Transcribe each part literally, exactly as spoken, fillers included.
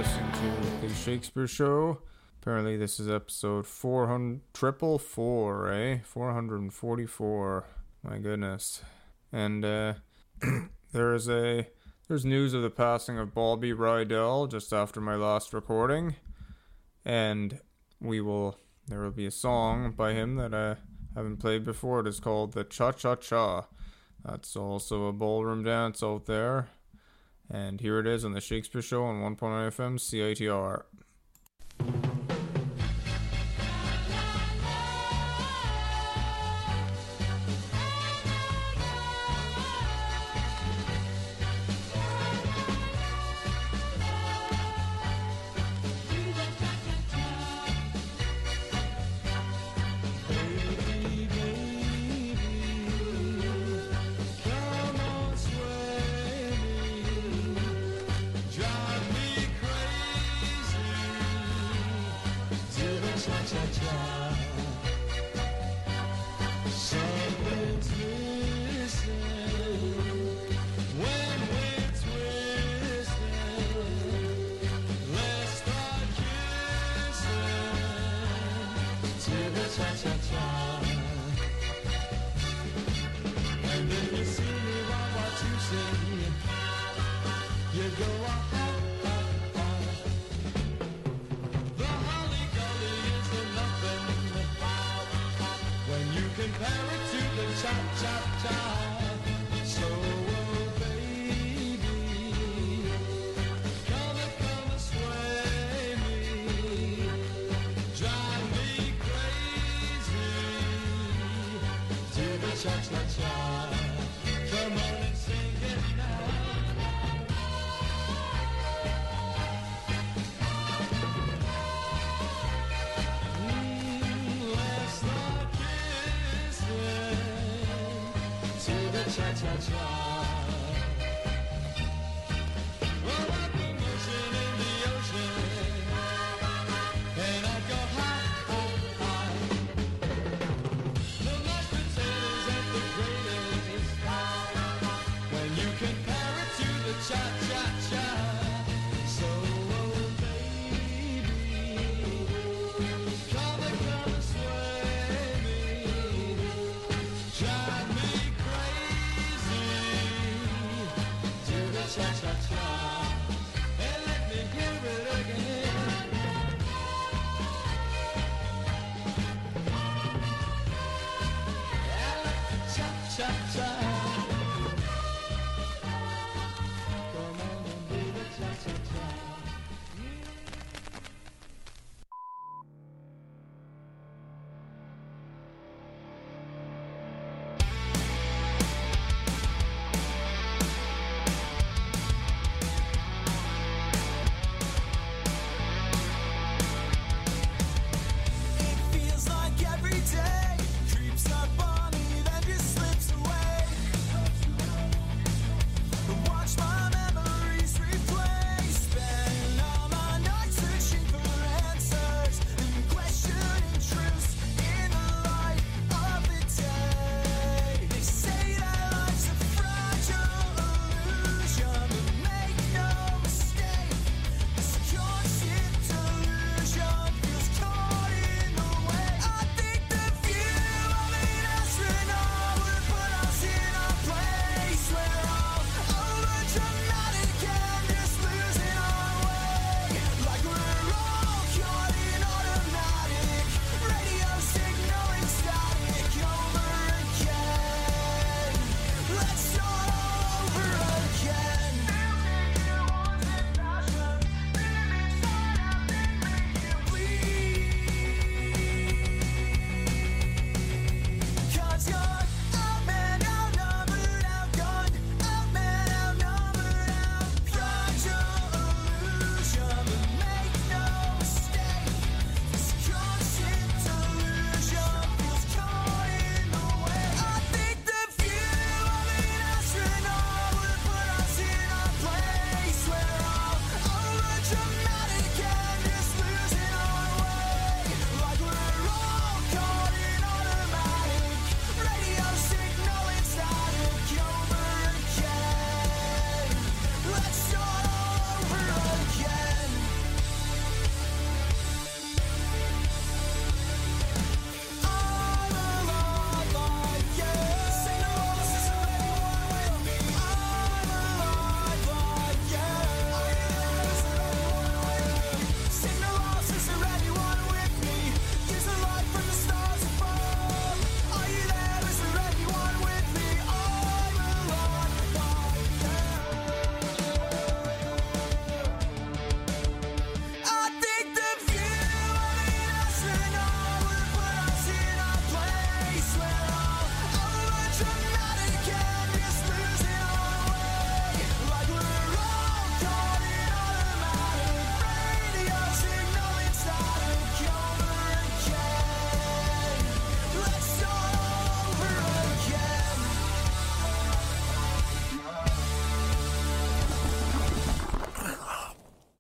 listening to The Shakespeare Show. Apparently this is episode four hundred, triple four, eh? four hundred forty-four. My goodness. And uh, there's a there's news of the passing of Bobby Rydell just after my last recording. And we will, there will be a song by him that I haven't played before. It is called the Cha-Cha-Cha. That's also a ballroom dance out there. And here it is on The Shakespeare Show on one point nine F M C I T R.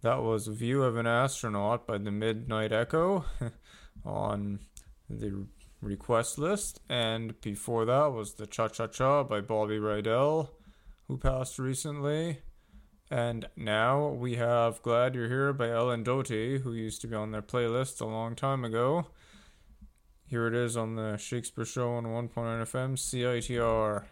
That was View of an Astronaut by the Midnight Echo on the request list. And before that was the Cha Cha Cha by Bobby Rydell, who passed recently. And now we have Glad You're Here by Ellen Doty, who used to be on their playlist a long time ago. Here it is on the Shakespeare Show on one point nine F M C I T R.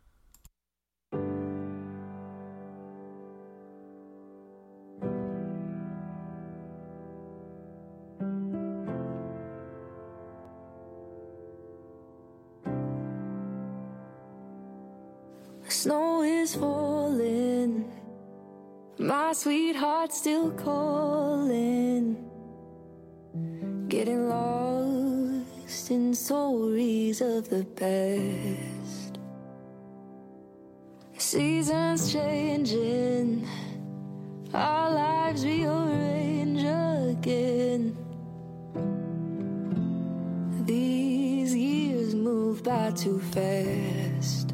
Snow is falling, my sweetheart still calling, getting lost in stories of the past. Seasons changing, our lives rearrange again. These years move by too fast.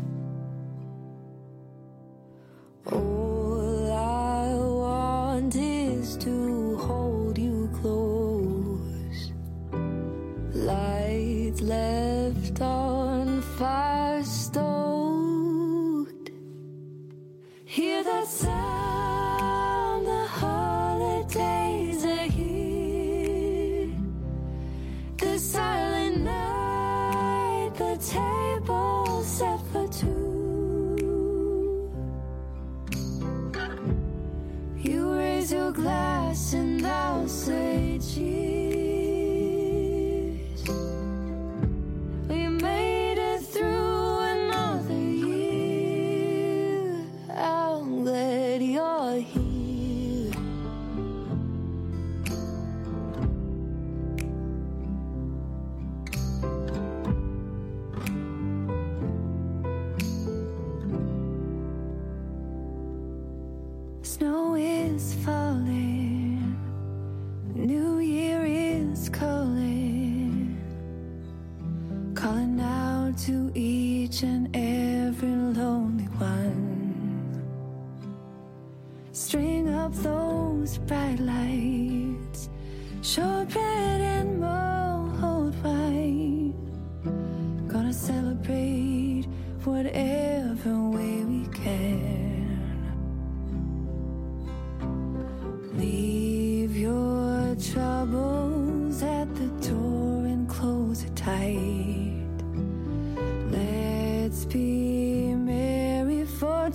All I want is to hold you close. Lights left on fire stoked. Hear that sound, the holidays are here. The silent night, the table set for two. Your glass and I'll say cheers. We made it through another year. I'm glad you're here. Snow is falling, New Year is calling, calling out to each and every lonely one. String up those bright lights, shortbread and mulled wine. Gonna celebrate whatever way we can. Leave your troubles at the door and close it tight. Let's be merry for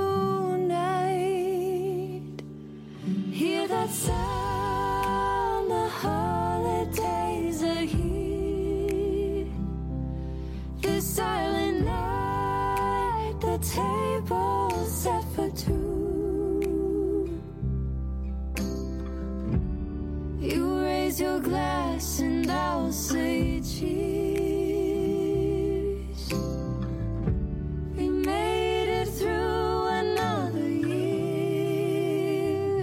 tonight. Hear that sound, the holidays are here. The silent night, the table set for two. Your glass and I'll say cheers. We made it through another year.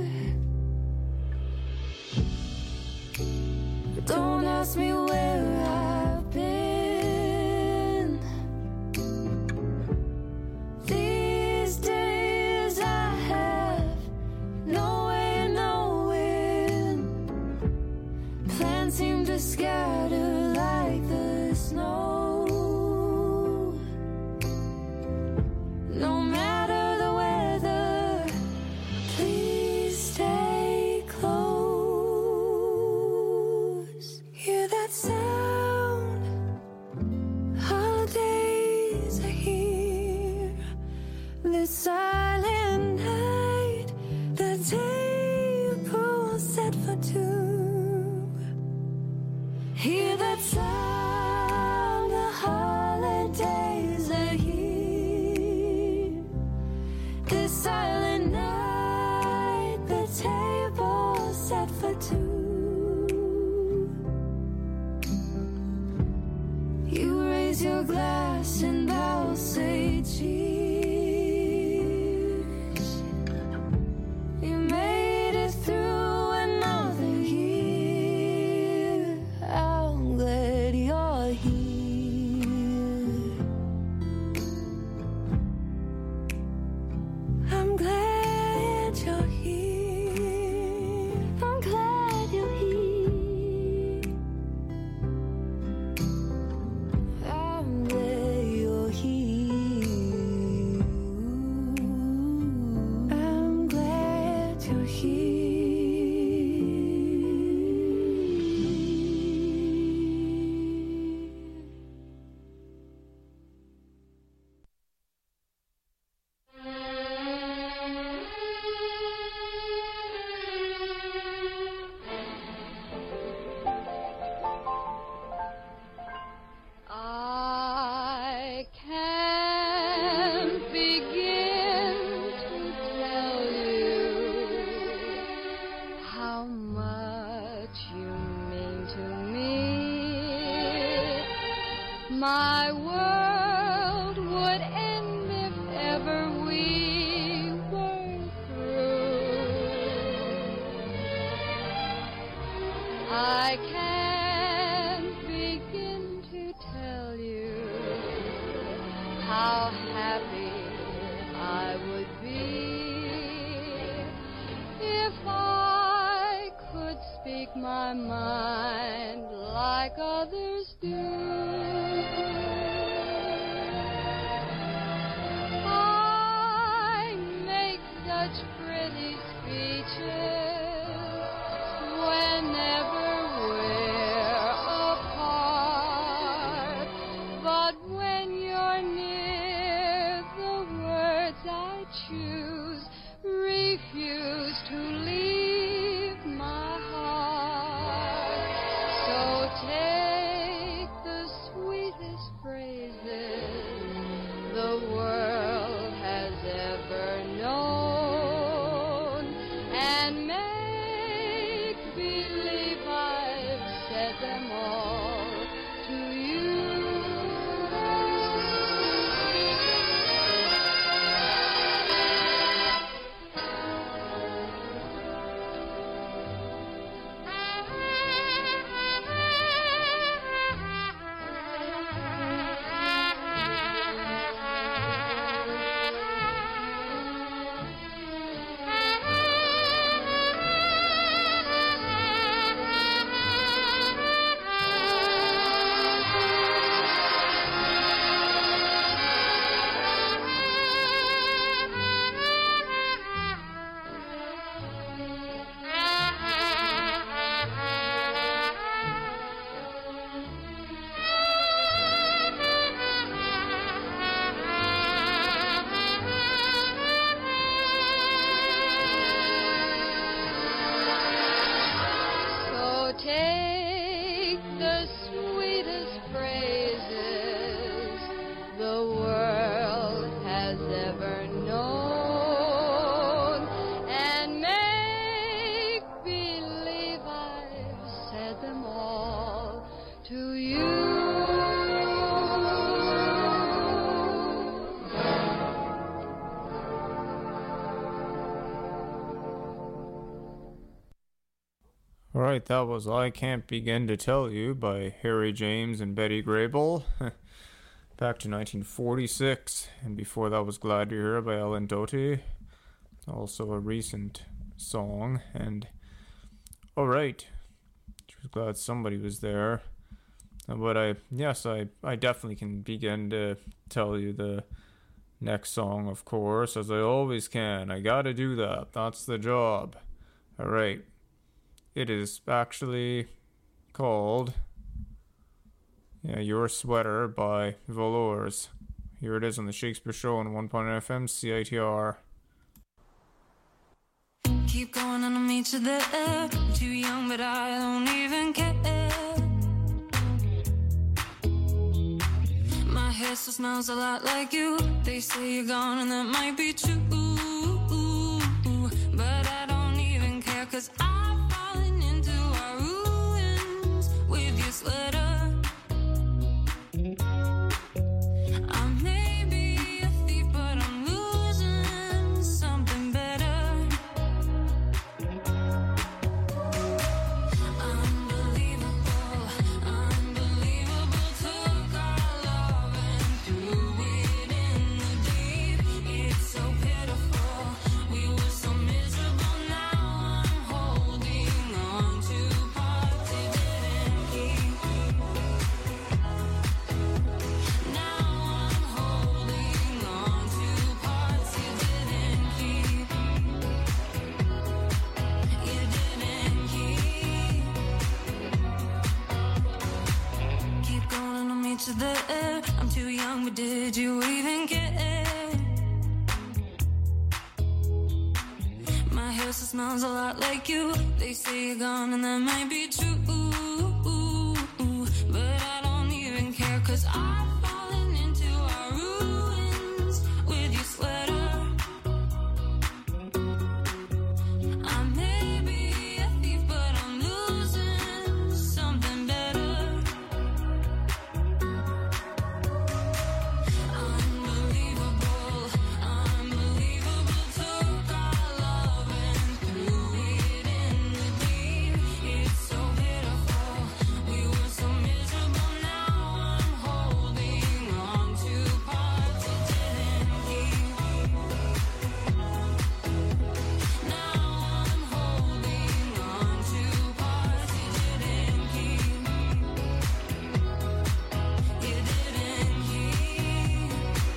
Don't ask me where I've been. These days I have no way of knowing. Plans seem to scatter like the snow. No matter the weather, please stay close. Hear that sound? Holidays are here. The silent night, the table set for two. you're here. I can't begin to tell you how much you mean to me. My world would end if ever we were through. I can't begin to tell you how happy I would be if I could speak my mind like others do. I make such pretty speeches whenever we're apart, but when you're near, the words I choose refuse to leave my heart. So take the sweetest phrases the world has ever known and make believe I've said them all to you. So take the sweetest phrases the world has ever known and make believe I've said them all to you. Alright, that was I Can't Begin to Tell You by Harry James and Betty Grable. Back to nineteen forty-six, and before that was Glad You're Here by Ellen Doty. Also a recent song, and alright, I was glad somebody was there. But I, yes, I, I definitely can begin to tell you the next song, of course, as I always can. I gotta do that, that's the job. Alright. It is actually called yeah, Your Sweater by Velours. Here it is on the Shakespeare Show on one point nine F M C I T R. Keep going and I'll meet you there. I'm too young but I don't even care. My hair still smells a lot like you. They say you're gone and that might be true, but I don't even care, 'cause I've fallen into our ruins with your sweater. I may be a thief but I'm losing something better. Unbelievable, unbelievable. Took our love and threw it in the deep. It's so pitiful. We were so miserable. Now I'm whole wrong, but did you even care? My hair still smells a lot like you. They say you're gone and that might be true, but I don't even care, 'cause I've fallen into our ruins with your sweater. I may be a thief, but I'm losing something better. Unbelievable, unbelievable, took our love and threw it in the deep. It's so pitiful, we were so miserable. Now I'm holding on to parts it didn't keep. Now I'm holding on to parts it didn't keep. You didn't keep.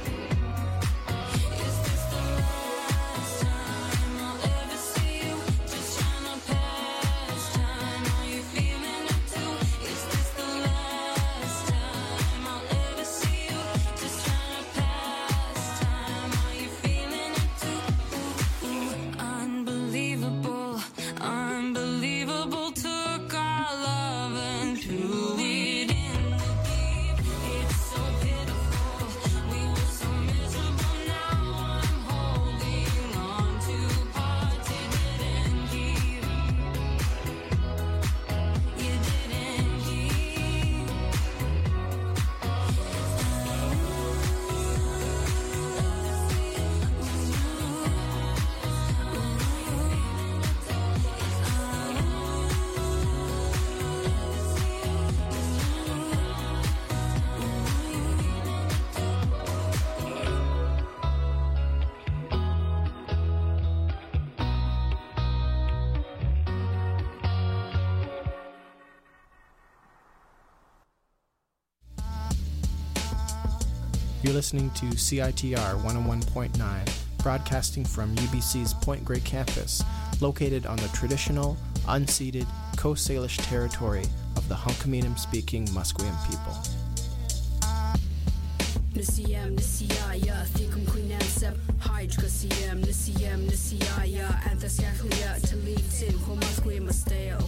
Is this the last time I'll ever see you? Just trying to pass time. Are you feeling it too? Is this the last time I'll ever see you? Just trying to pass time. Are you feeling it too? Unbelievable, unbelievable, took our love and threw it in the deep. It's so pitiful, we were so miserable. Now I'm holding on to parts it didn't keep. You didn't keep. You're listening to C I T R one oh one point nine, broadcasting from U B C's Point Grey campus, located on the traditional, unceded Coast Salish territory of the Hunkaminam-speaking Musqueam people. Nisiyam nisiyaya thikum queenam sep hide kasiyam nisiyam nisiyaya antasyaklia to leave tin homasque musteo.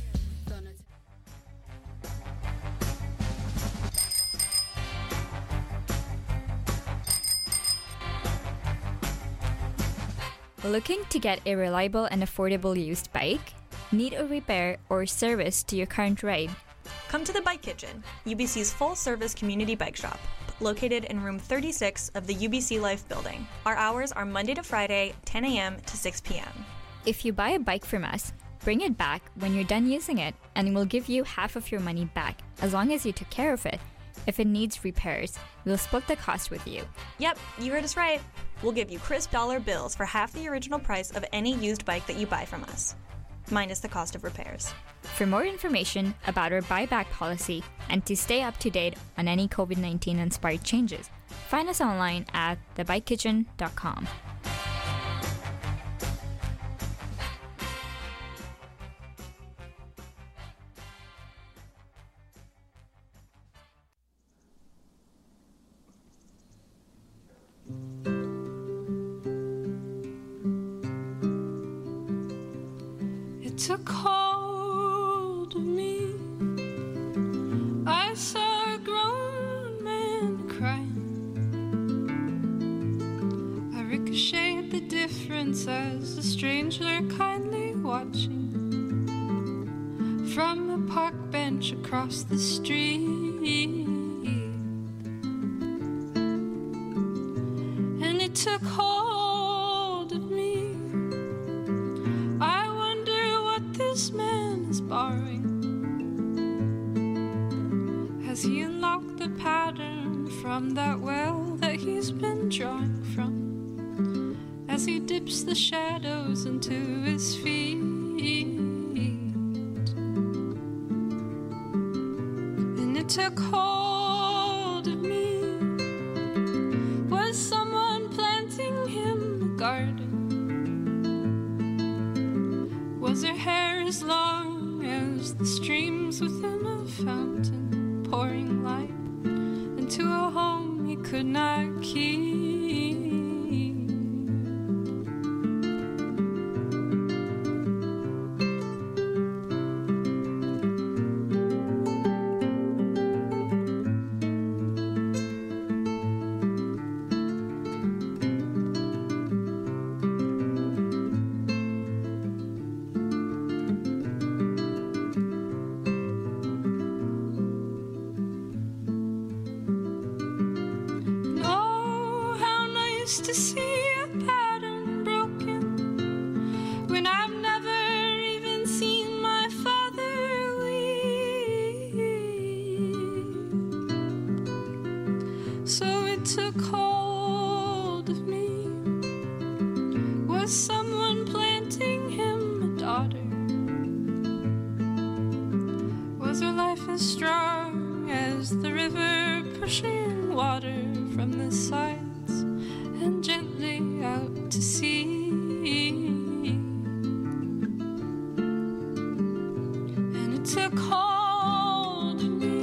Looking to get a reliable and affordable used bike? Need a repair or service to your current ride? Come to the Bike Kitchen, U B C's full-service community bike shop, located in room thirty-six of the U B C Life building. Our hours are Monday to Friday, ten a.m. to six p.m. If you buy a bike from us, bring it back when you're done using it, and we'll give you half of your money back, as long as you took care of it. If it needs repairs, we'll split the cost with you. Yep, you heard us right. We'll give you crisp dollar bills for half the original price of any used bike that you buy from us, minus the cost of repairs. For more information about our buyback policy and to stay up to date on any COVID nineteen inspired changes, find us online at the bike kitchen dot com. It took hold of me. I saw a grown man crying. I ricocheted the difference as a stranger kindly watching from a park bench across the street. And it took hold of me. I wonder what this man is borrowing. Has he unlocked the pattern from that well that he's been drawing from? As he dips the shadows into his feet. And it took hold of me. Was someone planting him a garden? Was her hair as long as the streams within a fountain, pouring light into a home he could not keep. To see a pattern broken when I've never even seen my father weep. So it took hold of me. Was someone planting him a daughter? Was her life as strong as the river pushing water from the side and gently out to sea? And it took hold of me.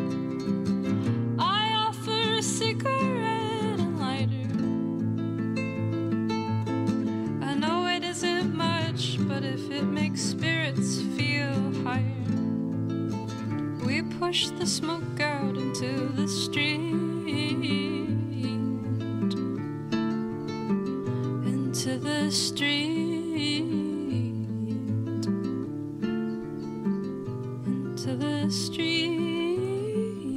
I offer a cigarette and lighter. I know it isn't much, but if it makes spirits feel higher, we push the smoke out into the street. To the street, into the street.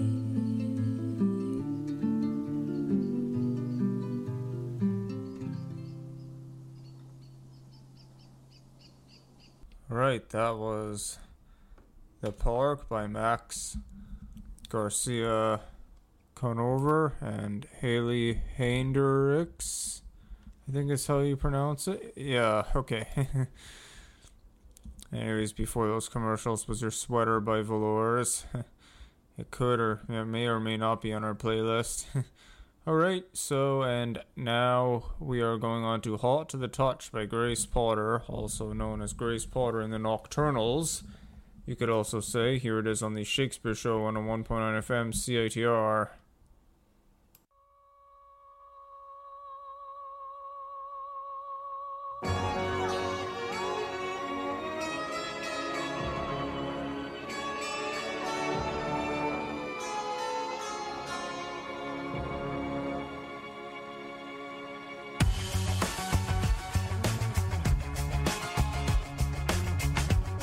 All right, that was The Park by Max Garcia Conover and Haley Hendricks. I think that's how you pronounce it. Yeah, okay. Anyways, before those commercials was Your Sweater by Velours. It could or it may or may not be on our playlist. Alright, so, and now we are going on to Hot to the Touch by Grace Potter, also known as Grace Potter and the Nocturnals. You could also say, here it is on the Shakespeare Show on one point nine F M C I T R.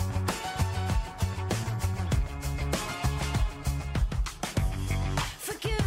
Forgive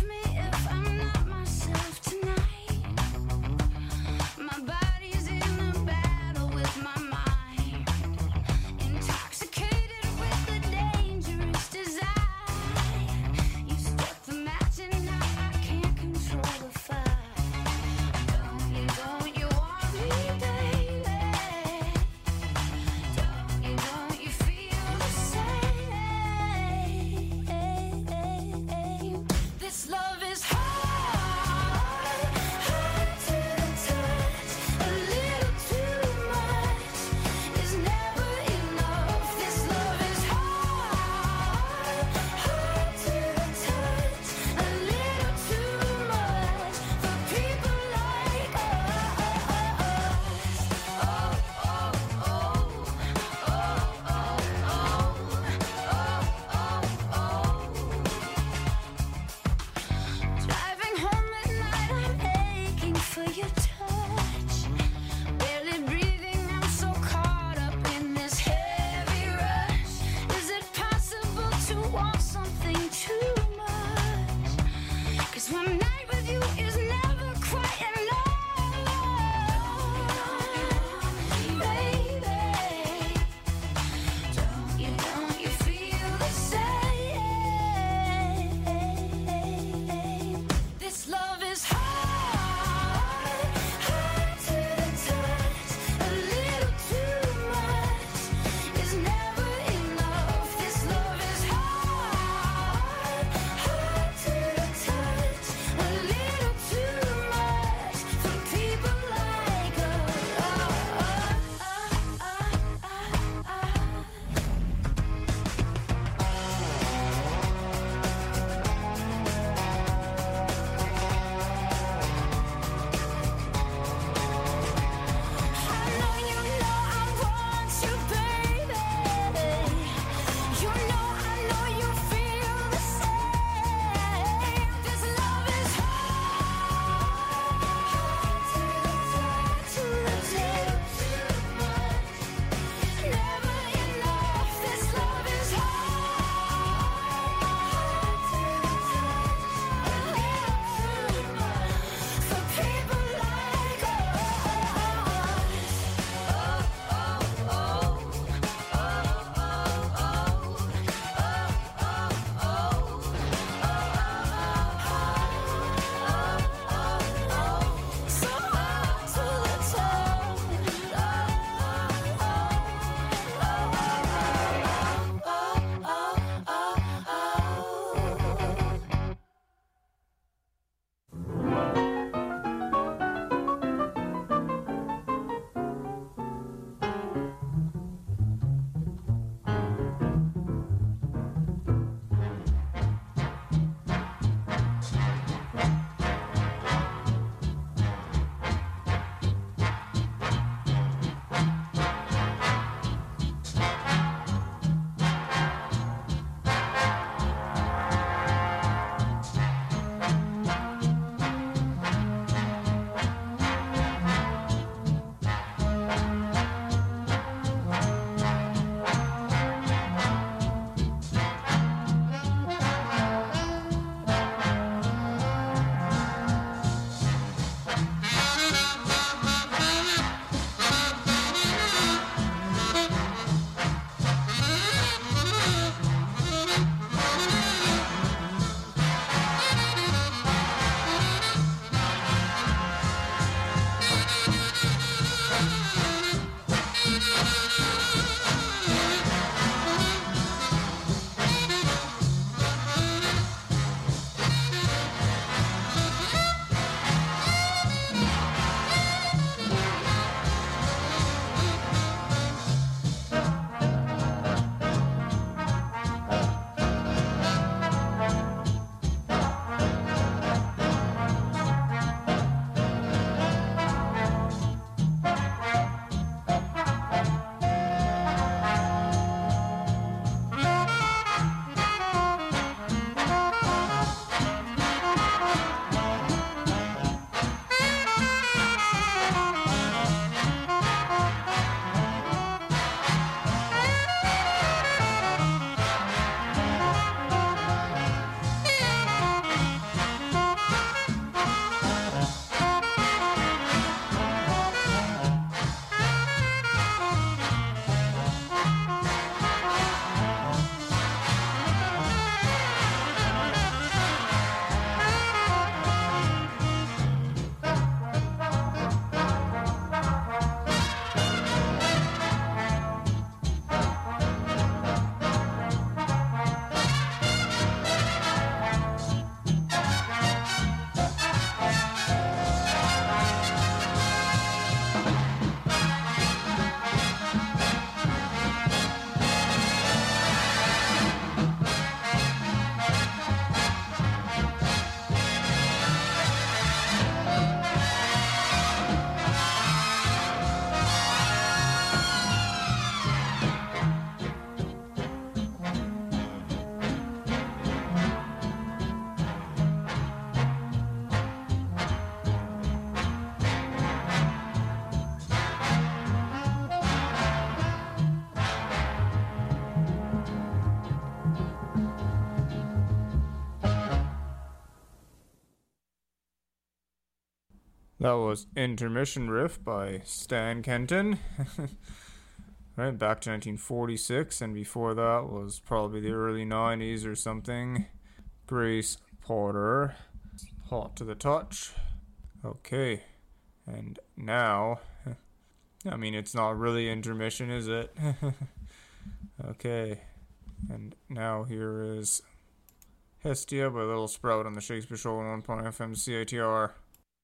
That was Intermission Riff by Stan Kenton. Right, back to nineteen forty-six, and before that was probably the early nineties or something. Grace Porter, Hot to the Touch. Okay, and now, I mean, it's not really intermission, is it? Okay, and now here is Hestia by Little Sprout on the Shakespeare Show on one point F M C I T R.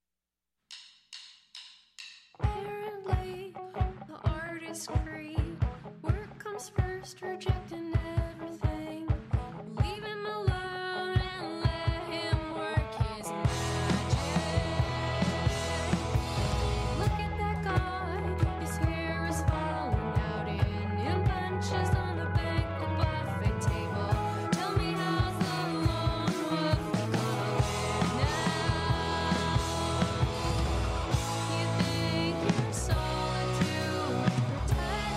Apparently, the artist's creed. Work comes first, rejecting everything. Leave him alone and let him work his magic. Look at that guy, his hair is falling out in bunches on the bank, the buffet table. Tell me how's the lone wolf going now? You think you're solitude, protect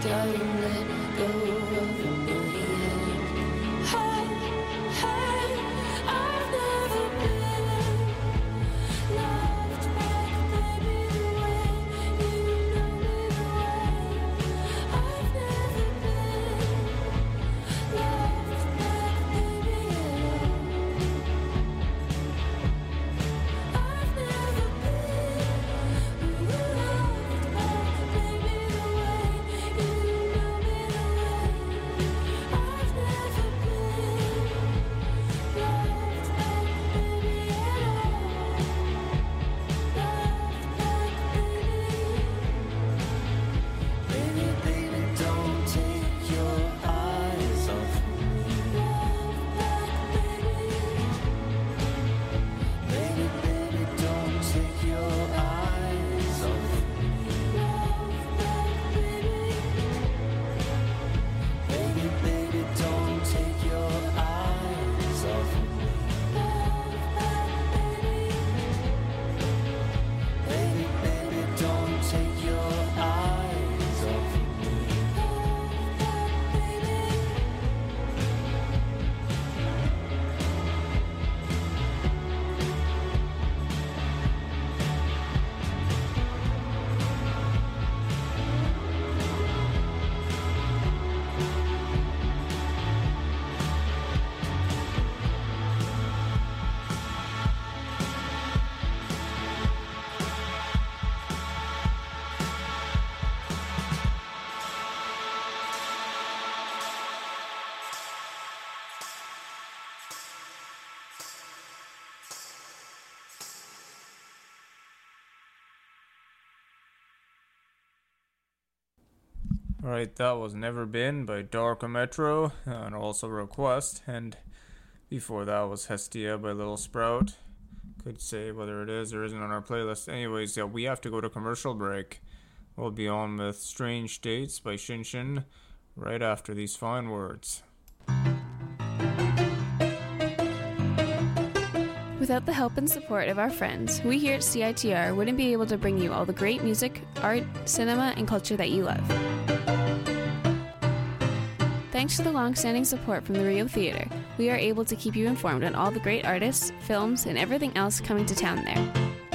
darling, let go of my hand. Hey, hey, I've never been loved back, baby, the way you know me the way. I've never been loved back, baby, at all. I've never been loved back, baby, the way you know me the way. I've never been loved back, baby, at all. Loved back, baby. Baby, baby, don't take your eyes off me. Love back, baby. Baby, baby, don't take your eyes off me. Love back, baby. Baby, baby, don't take your eyes off me. Love back, baby. Baby, baby, don't take your eyes off me. Love back, baby. Alright, that was Never Been by Darko Metro, and also Request, and before that was Hestia by Little Sprout. Could say whether it is or isn't on our playlist. Anyways, yeah, we have to go to commercial break. We'll be on with Strange States by Shin Shin right after these fine words. Without the help and support of our friends, we here at C I T R wouldn't be able to bring you all the great music, art, cinema, and culture that you love. Thanks to the long-standing support from the Rio Theater, we are able to keep you informed on all the great artists, films, and everything else coming to town there.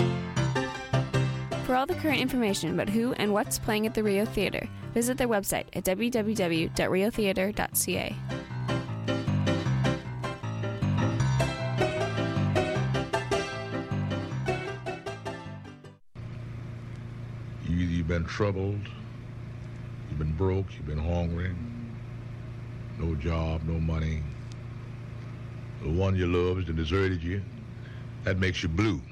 For all the current information about who and what's playing at the Rio Theater, visit their website at w w w dot rio theater dot c a. You either you've been troubled, you've been broke, you've been hungry, no job, no money. The one you loved and deserted you, that makes you blue.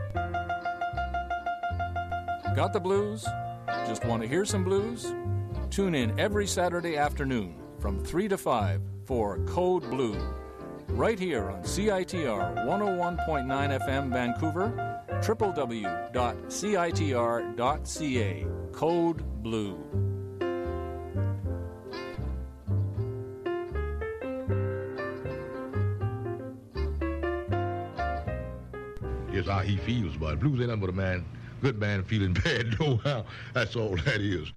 Got the blues? Just want to hear some blues? Tune in every Saturday afternoon from three to five for Code Blue, right here on C I T R one oh one point nine F M Vancouver, w w w dot c i t r dot c a. Code Blue. Just how he feels about it. Blues ain't nothing but a man, good man feeling bad, no how. That's all that is.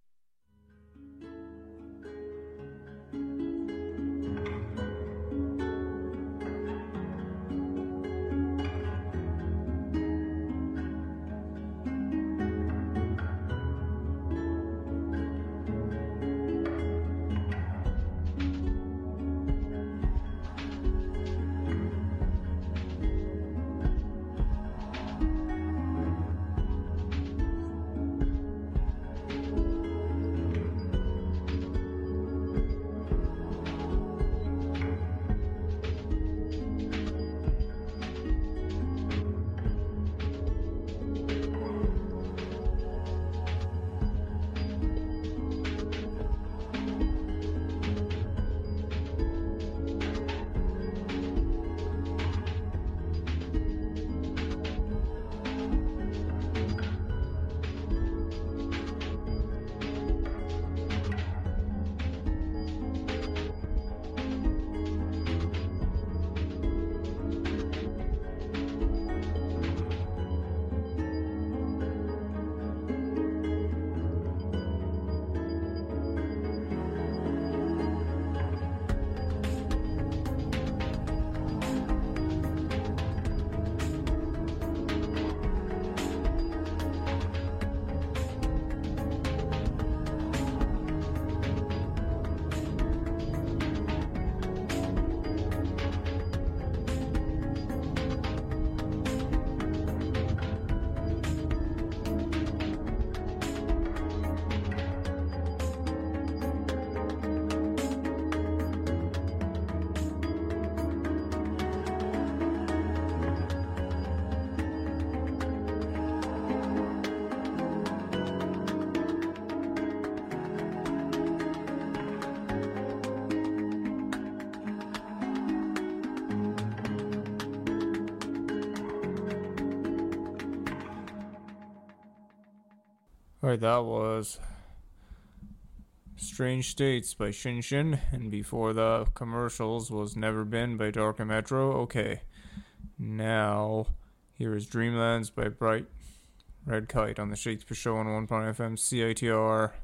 Alright, that was Strange States by Shin Shin, and before the commercials was Never Been by Darker Metro. Okay, now here is Dreamlands by Bright Red Kite on the Shakespeare Show on one point F M C I T R.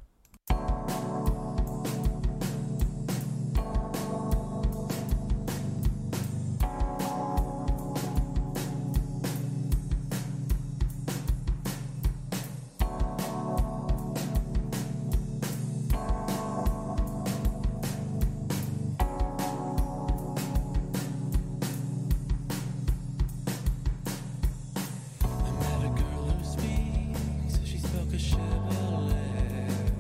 I met a girl who speaks, she spoke a Chevrolet.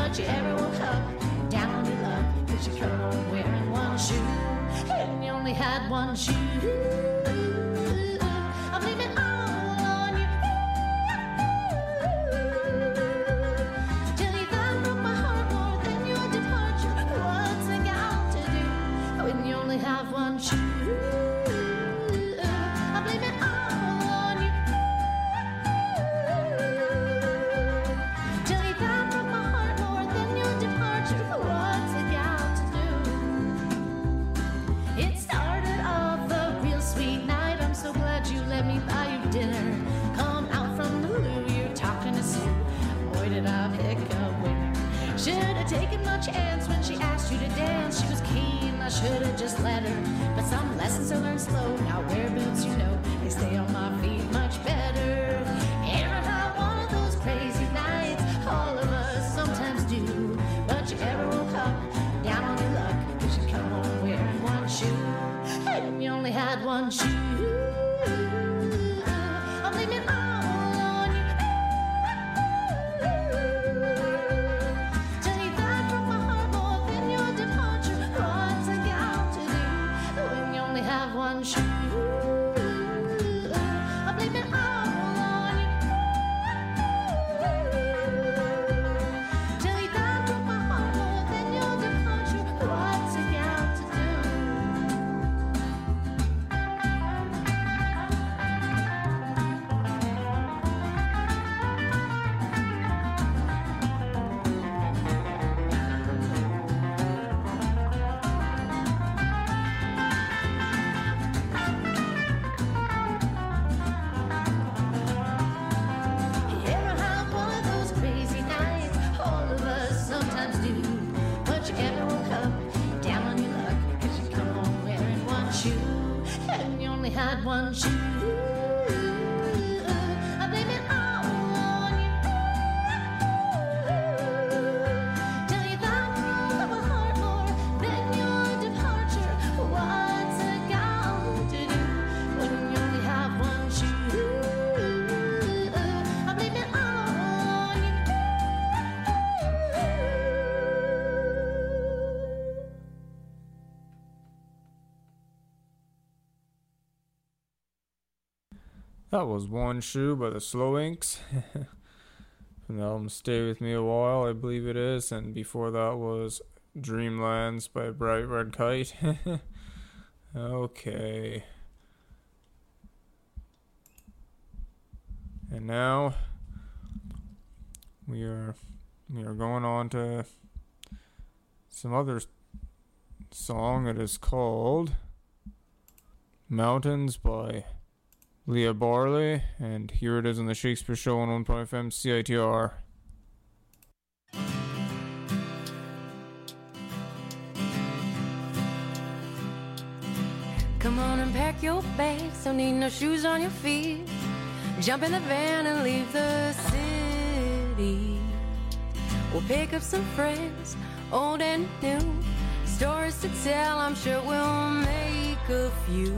but you ever woke up down on your luck, 'cause you come home wearing one shoe, and you only had one shoe. I'm leaving all on you. Till you found broke my heart more than your departure. What's a gal to do when you only have one shoe? I'm leaving all on you. Till you found broke my heart more than your departure. What's a gal to do? It started off a real sweet night. I'm so glad you let me buy you dinner. Come out from the loo, you're talking to Sue. Boy, did I pick a winner. Should have taken my chance when she asked you to dance. She was keen, I should have just let her. But some lessons are learned slow. Now wear boots, you know, they stay on my feet much better. Ever had one of those crazy nights? All of us sometimes do. But you ever woke up down on your luck, 'cause you come home wearing one shoe, and you only had one shoe. I'm leaving all on you. Till you died from my heart more than your departure. What's a gal to do when you only have one shoe? I'm leaving all on you. Till you died from my heart more than your departure. What's a gal to do? You ever have one of those crazy nights? All of us sometimes do. But you ever woke up down on your luck, 'cause you come home wearing one shoe, and you only had one shoe. I blame it all on you. Till you thought broke my heart more than your departure. What's a gal to do when you only have one shoe? I blame it all on you. That was One Shoe by the Slow Inks. From the album Stay With Me a While, I believe it is. And before that was Dreamlands by Bright Red Kite. Okay. And now we are we are going on to some other s- song. It is called Mountains by Leah Barley, and here it is on the Shakespeare Show on one point F M C I T R. Come on and pack your bags, don't need no shoes on your feet. Jump in the van and leave the city. We'll pick up some friends, old and new. Stories to tell, I'm sure we'll make a few.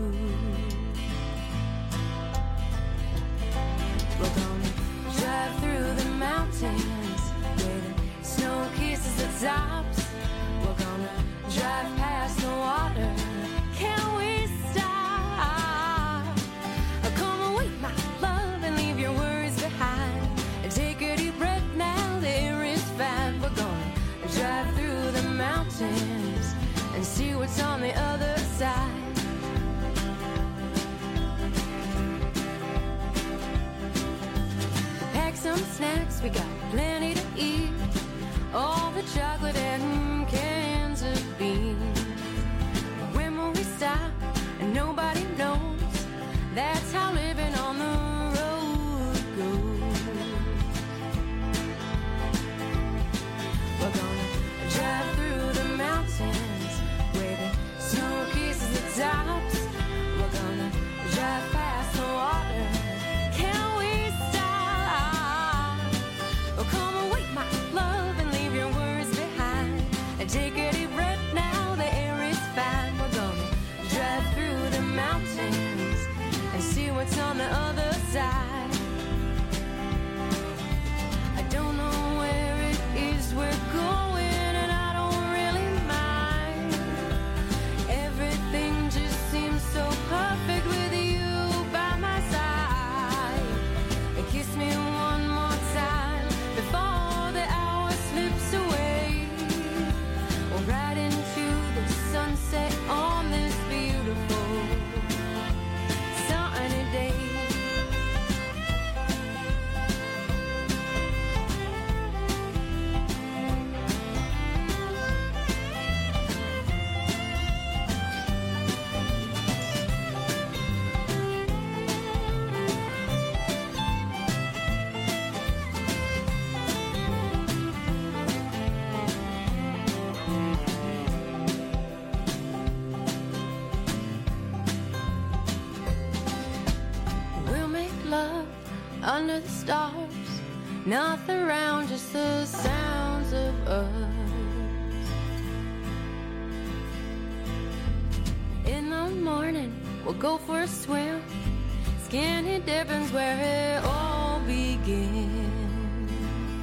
We're gonna drive through the mountains where the snow kisses the tops. We're gonna drive past the water. Can we stop? Come away, my love, and leave your worries behind. And take a deep breath now, there is fine. We're gonna drive through the mountains and see what's on the other side. Pack some snacks, we got plenty to eat. All the chocolate and cans of beans. When will we stop? And nobody knows. That's how living on the road goes. We're gonna drive through the mountains where the snow kisses the tops. We're gonna drive past the water. Can we stop? Oh, come away. nothing around, just the sounds of us. In the morning, we'll go for a swim. Skinny dipping's where it all begins.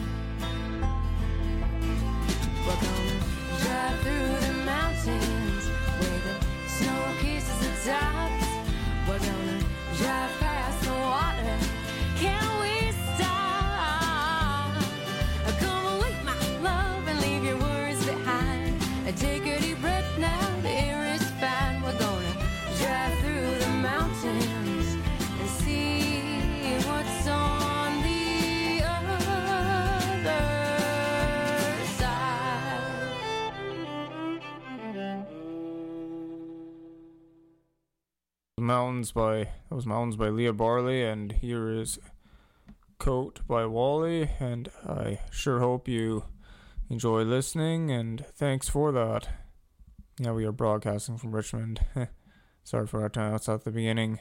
We're gonna drive through the mountains where the snow kisses the tops. We're gonna drive past the water. Can we stop? Come away, my love, and leave your worries behind. Take a deep breath now, the air is fine. We're gonna drive through the mountains and see what's on the other side. Mountains by that was Mountains by Leah Barley, and here is Coat by Wally, and I sure hope you enjoy listening, and thanks for that. Yeah, we are broadcasting from Richmond. Sorry for our time outside at the beginning.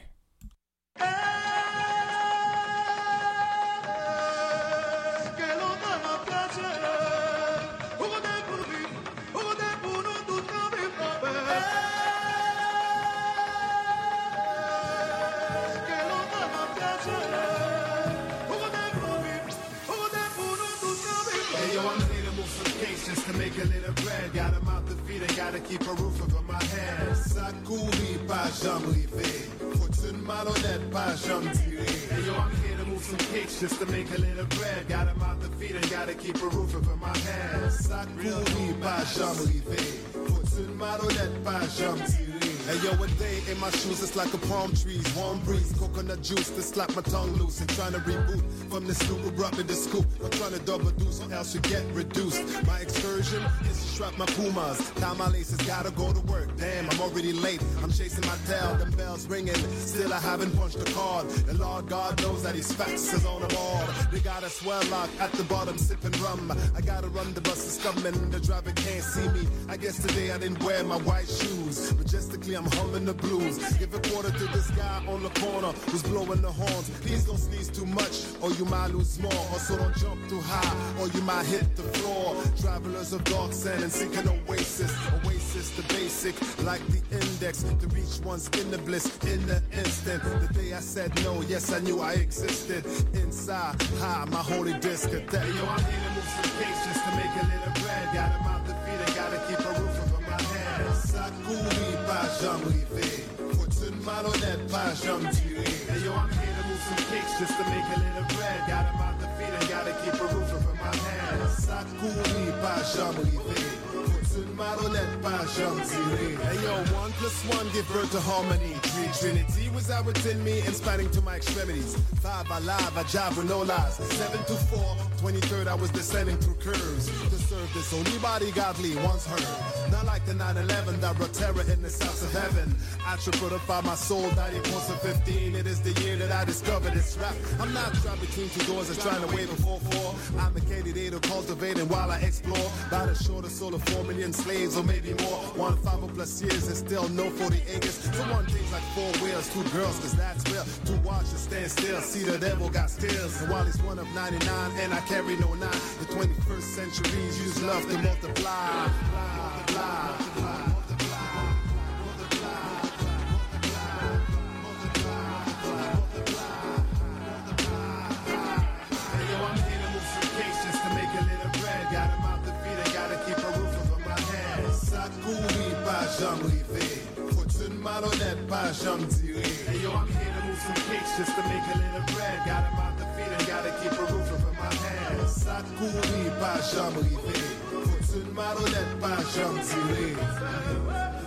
Gotta keep a roof over my head. Ça courit, pas jamais rivé. Faut une malhonnête, pas jamais tiré. Hey yo, I'm here to move some cakes just to make a little bread. Got 'em out the feet and gotta keep a roof over my head. Ça courit, pas jamais rivé. Faut une malhonnête, pas jamais tiré. Hey yo, a day in my shoes, it's like a palm trees. Warm breeze, coconut juice to slap my tongue loose. And trying to reboot from the scoop, rub in the scoop. I'm trying to double deuce or else you get reduced. My excursion is to strap my Pumas. Tie my laces, gotta go to work. Damn, I'm already late. I'm chasing my tail, the bells ringing. Still I haven't punched the card. The Lord God knows that his facts is on the board. They got a swell lock at the bottom sipping rum. I gotta run, the bus is coming. The driver can't see me. I guess today I didn't wear my white shoes. Majestically I'm humming the blues. Give a quarter to this guy on the corner who's blowing the horns. Please don't sneeze too much or you might lose more. Also don't jump too high or you might hit the floor. Travelers of dark sand and seek an oasis. Oasis the basic like the index to reach one's inner bliss in the instant. The day I said no, yes I knew I existed. Inside, high, my holy disc of death. Yo, I'm here to move some cakes just to make a little bread. Got 'em out the feet and gotta keep a roof over my head. Ça courit, pas jamais rivé. Faut une malhonnête, pas jamais tiré. Hey yo, I'm here to move some cakes just to make a little bread. Got 'em out the feet and gotta keep a roof over my head. Ça courit, pas jamais rivé. Faut une malhonnête, pas jamais tiré. Hey yo, one plus one give birth to harmony. Three Trinity was out within me, inspiring to my extremities. Five alive, I jive with no lies. Seven to four, twenty-third I was descending through curves. To serve this only body godly once heard. Not like the nine eleven that brought terror in the south of heaven. I tripled up by my soul, died in course of fifteen. It is the year that I discovered this rap. I'm not trapped between two doors, just trying to wave a four four. I'm a candidate of cultivating while I explore. By the shorter soul of four million slaves or maybe more. One five or plus years and still no forty acres. So one thing's like four wheels, two girls, cause that's real. Two watches stand still, see the devil got stills. And while he's one of ninety-nine and I carry no nine, the twenty-first centuries use love to multiply. Multiply, multiply, jamais rivé. Faut une malhonnête, pas jamais tiré. Hey yo, I'm here to move some cakes just to make a little bread. Got 'em out the feet and gotta keep a roof over my head. Ça courit, pas jamais rivé. Faut une malhonnête, pas jamais tiré.